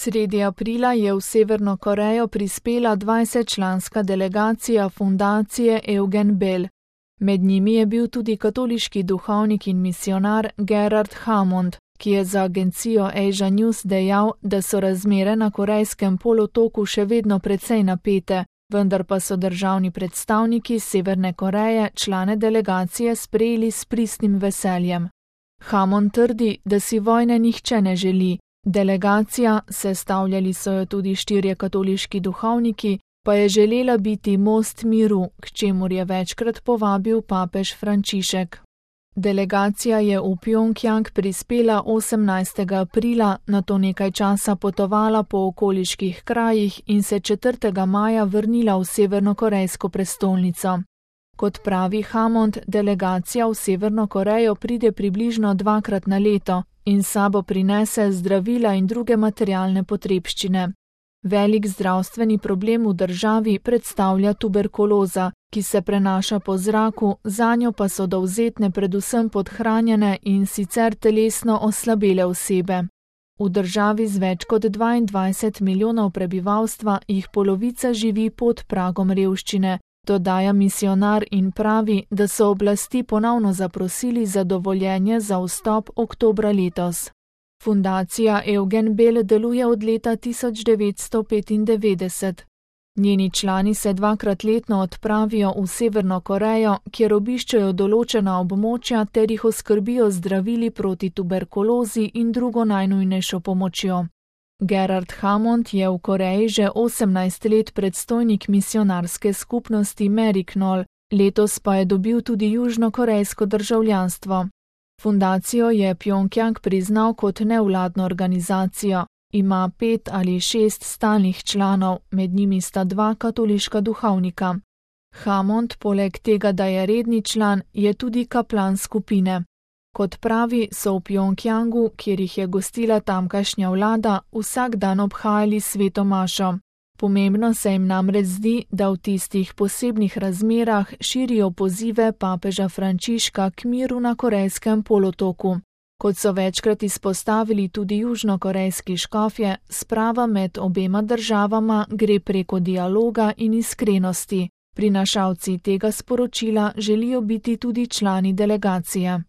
Sredi aprila je v Severno Korejo prispela 20-članska delegacija fundacije Eugen Bell. Med njimi je bil tudi katoliški duhovnik in misionar Gerard Hammond, ki je za agencijo Asia News dejal, da so razmere na Korejskem polotoku še vedno precej napete, vendar pa so državni predstavniki Severne Koreje člane delegacije sprejeli s pristnim veseljem. Hammond trdi, da si vojne nihče ne želi. Delegacija, sestavljali so jo tudi 4 katoliški duhovniki, pa je želela biti most miru, k čemur je večkrat povabil papež Frančišek. Delegacija je v Pjongjang prispela 18. aprila, nato nekaj časa potovala po okoliških krajih in se 4. maja vrnila v severnokorejsko prestolnico. Kot pravi Hammond, delegacija v Severno Korejo pride približno 2-krat na leto in sabo prinese zdravila in druge materialne potrebščine. Velik zdravstveni problem v državi predstavlja tuberkuloza, ki se prenaša po zraku, zanjo pa so dovzetne predvsem podhranjene in sicer telesno oslabele osebe. V državi z več kot 22 milijonov prebivalstva jih polovica živi pod pragom revščine, dodaja misionar in pravi, da so oblasti ponovno zaprosili za dovoljenje za vstop oktobra letos. Fundacija Eugen Bell deluje od leta 1995. Njeni člani se 2-krat letno odpravijo v Severno Korejo, kjer obiščejo določena območja ter jih oskrbijo zdravili proti tuberkulozi in drugo najnujnejšo pomočjo. Gerard Hammond je v Koreji že 18 let predstojnik misionarske skupnosti Meriknol, letos pa je dobil tudi južnokorejsko državljanstvo. Fundacijo je Pjongjang priznal kot nevladno organizacijo, ima 5 ali 6 stalnih članov, med njimi sta 2 katoliška duhovnika. Hammond, poleg tega, da je redni član, je tudi kaplan skupine. Kot pravi, so v Pjongjangu, kjer jih je gostila tamkajšnja vlada, vsak dan obhajali sveto mašo. Pomembno se jim namreč zdi, da v tistih posebnih razmerah širijo pozive papeža Frančiška k miru na Korejskem polotoku. Kot so večkrat izpostavili tudi južnokorejski škofje, sprava med obema državama gre preko dialoga in iskrenosti. Prinašalci tega sporočila želijo biti tudi člani delegacije.